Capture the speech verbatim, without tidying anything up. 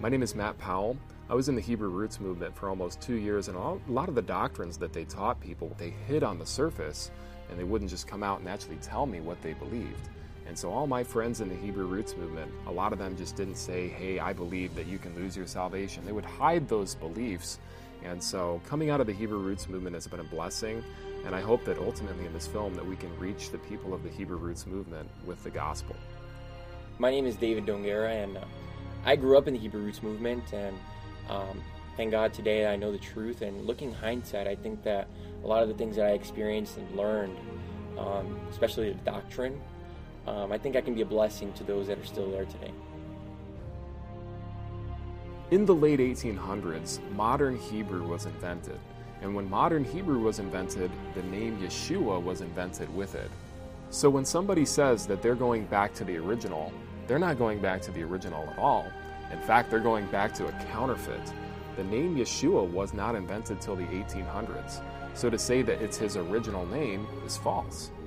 My name is Matt Powell. I was in the Hebrew Roots movement for almost two years, and a lot of the doctrines that they taught people, they hid on the surface, and they wouldn't just come out and actually tell me what they believed. And so all my friends in the Hebrew Roots movement, a lot of them just didn't say, hey, I believe that you can lose your salvation. They would hide those beliefs. And so coming out of the Hebrew Roots movement has been a blessing, and I hope that ultimately in this film that we can reach the people of the Hebrew Roots movement with the gospel. My name is David Dongera, and uh, I grew up in the Hebrew Roots movement, and um, thank God today I know the truth. And looking hindsight, I think that a lot of the things that I experienced and learned, um, especially the doctrine, um, I think I can be a blessing to those that are still there today. In the late eighteen hundreds, modern Hebrew was invented. And when modern Hebrew was invented, the name Yeshua was invented with it. So when somebody says that they're going back to the original, they're not going back to the original at all. In fact, they're going back to a counterfeit. The name Yeshua was not invented till the eighteen hundreds. So to say that it's his original name is false.